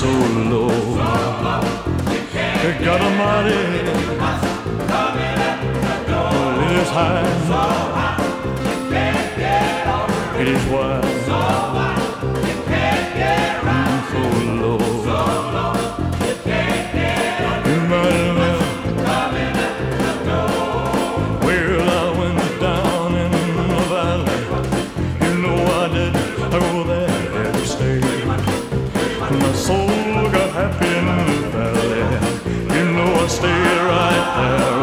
so low. God Almighty, it is high, it is wide, so low. Well, I went down in the valley, you know I did. I go there to stay. My soul got happy in the valley, you know I stayed right there.